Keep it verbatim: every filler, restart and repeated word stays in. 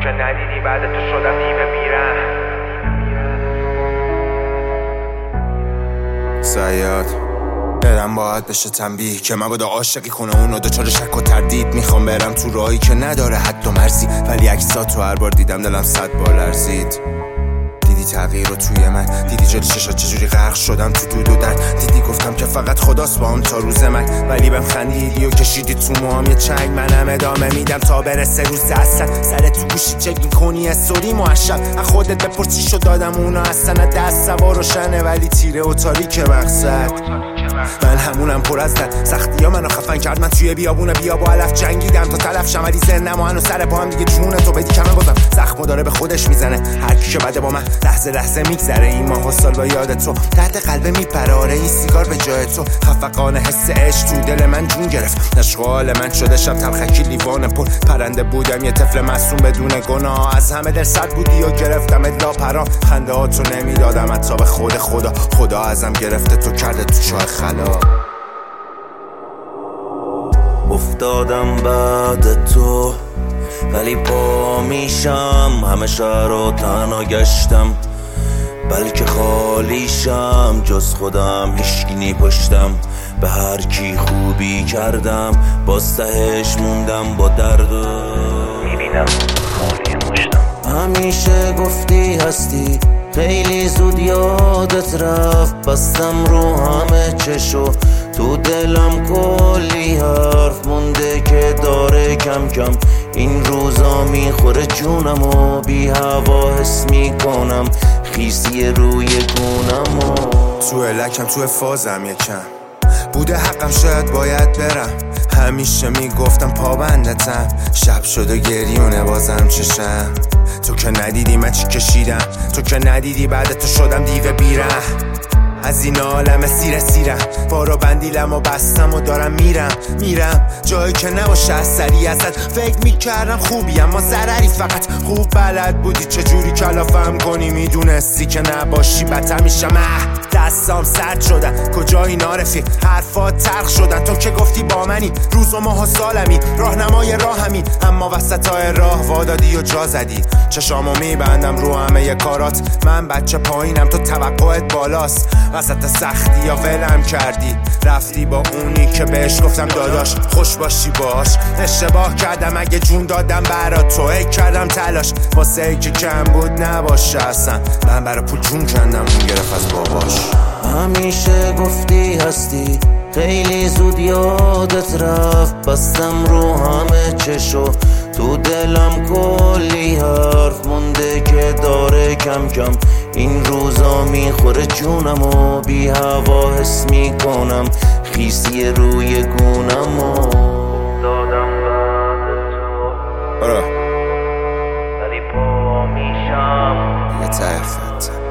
که ندیدی بعد تو شدم دیو بیرم. زیاد دلم باید بشه تنبیه که مبادا عاشقی کنه اونو دچار شک و تردید. میخوام برم تو راهی که نداره حد و مرزی، ولی عکساتو هر بار دیدم دلم صد بار لرزید. دیدی تغییر رو توی من، دیدی جلوی چشات چجوری غرق شدم تو دود و درد. دیدی گفتم که فقط خداست با هم تا روز من، ولی بهم خندیدی و کشیدی تو موهام یه چنگ. منم ادامه میدم تا برسه روز اصلا. سر تو گوشی چک میکنی استوری معشق، از خودت بپرس چی شد دادم اونا اصلا. دست سوار روشنه ولی تیره و تاریک مقصد. من همونم پر از درد، سختی ها منو خفن کرد. من توی بیابون بیا با علف جنگیدم تا تلف شم، ولی زندم و هنو سر پا هم دیگه جون تو بدی کمه بازم. زخمو داره به خودش میزنه هر کی که بده با من. لحظه لحظه میگذره این ماه و سال با یاد تو. درد قلبه میپره آره این سیگار به جای تو. خفقان حس عشق تو دل من جون گرفت. اشغال من شده شب تلخکی لیوان پر. پرنده بودم یه طفل معصوم بدون گناه، از همه دل صد بودی و گرفتم ادلا پرا. خنده ها تو نمیدادم حتی به خود خدا. خدا ازم گرفته تو کرده تو چاه خلا. افتادم بعد تو ولی پا میشم، همه شهر رو تنها گشتم بلکه خالیشم. جز خودم هیچکی نی پشتم، به هر کی خوبی کردم باز تهش موندم با درد و میبینم خالی مشتم. همیشه گفتی هستی خیلی زود یادت رفت. بستم رو همه چشو تو دلم کلی حرف مونده که داره کم کم. این روزا میخوره جونم و بی هوا حس میکنم خیسی روی گونم و تو لکم تو فازم یکم بوده حقم شاید باید برم. همیشه میگفتم پابندتم، شب شد و گریونه بازم چشم. تو که ندیدی من چی کشیدم، تو که ندیدی بعد تو شدم دیو بیرم. از این عالم سیره سیرم بارو بندیلم و بستم و دارم میرم میرم جایی که نباشه از سری ازت. فکر میکردم خوبی اما ضرری، فقط خوب بلد بودی چجوری کلافم کنی. میدونستی که نباشی بدتر میشم. دستام سرد شدن کجایی نارفیق، حرفات تلخ شدن. تو که گفتی با منی روز و ماه و سالمی، راهنمای راهمی. اما وسط های راه وادادی و جا زدی. چشامو میبندم رو همه کارات. من بچه پایینم تو توقعت بالاست. وسط سختی یا ولم کردی رفتی با اونی که بهش گفتم داداش خوش باشی باش. اشتباه کردم اگه جون دادم برا تو، ای کردم تلاش واسه ای که کم بود نباشه اصلا. من برا پول جون کندم اون گرفت از باباش. همیشه گفتی هستی خیلی زود یادت رفت. بستم رو همه چشو تو دلم کلی حرف مونده که داره کم کم. این روزا میخوره جونم و بی هوا حس میکنم خیسی روی گونم و دادم بعد تو برو ولی پا میشم. یه ته خط